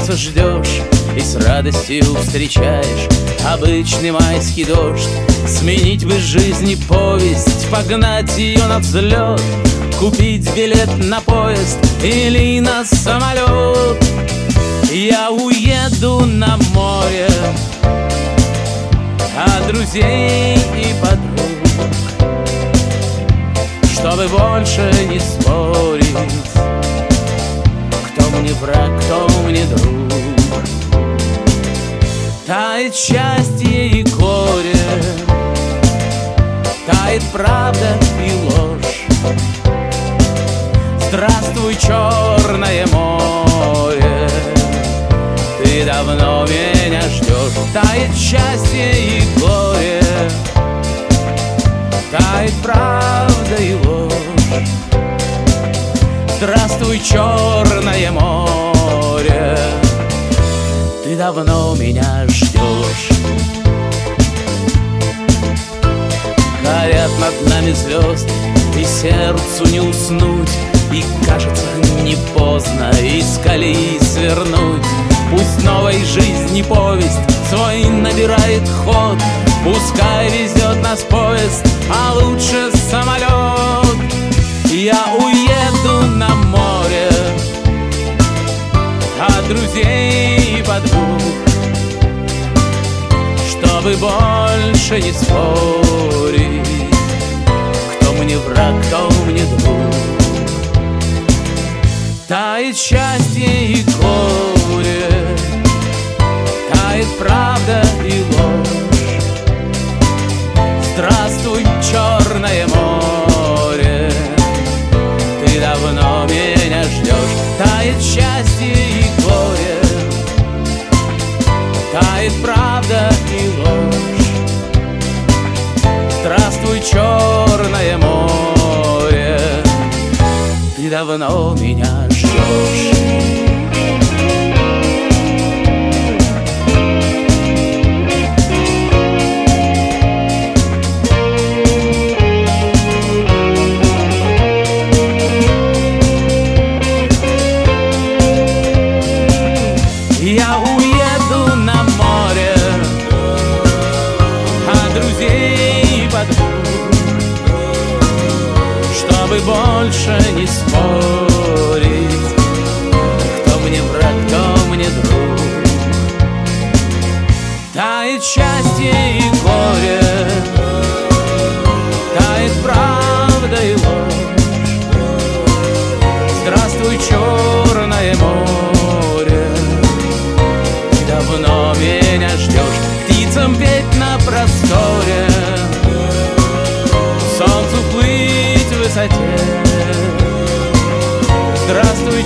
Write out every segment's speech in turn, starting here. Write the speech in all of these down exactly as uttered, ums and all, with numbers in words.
солнца ждешь и с радостью встречаешь обычный майский дождь. Сменить бы жизни повесть, погнать ее на взлет, купить билет на поезд или на самолет. Я уеду на море от друзей и подруг, чтобы больше не спорить, кто мне враг, кто мне друг. Тает счастье и горе, тает правда и ложь. Здравствуй, Черное море, ты давно меня ждешь. Тает счастье и горе, тает правда и ложь. Здравствуй, Черное море, ты давно меня ждешь. Горят над нами звезды, и сердцу не уснуть, и кажется, не поздно из колеи свернуть. Пусть новой жизни повесть свой набирает ход, пускай везет нас поезд, а лучше самолет. Я уеду на море от друзей и подруг, чтобы больше не спорить, кто мне враг, кто мне друг. Тает счастье и горе, тает правда и ложь. Здравствуй, Черное море, ты давно меня ждешь. Тает счастье и горе, тает правда и ложь. Здравствуй, Черное море, ты давно меня ждешь. Я уеду на море от друзей и подруг, чтобы больше не спорить, кто мне враг, кто мне друг. Тает счастье и горе, тает правда и ложь. Здравствуй, Черное море, ты давно меня ждешь. Птицам петь на просторе, солнцу плыть в высоте. Здравствуй,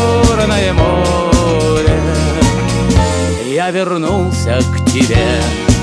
Черное море, я вернулся к тебе.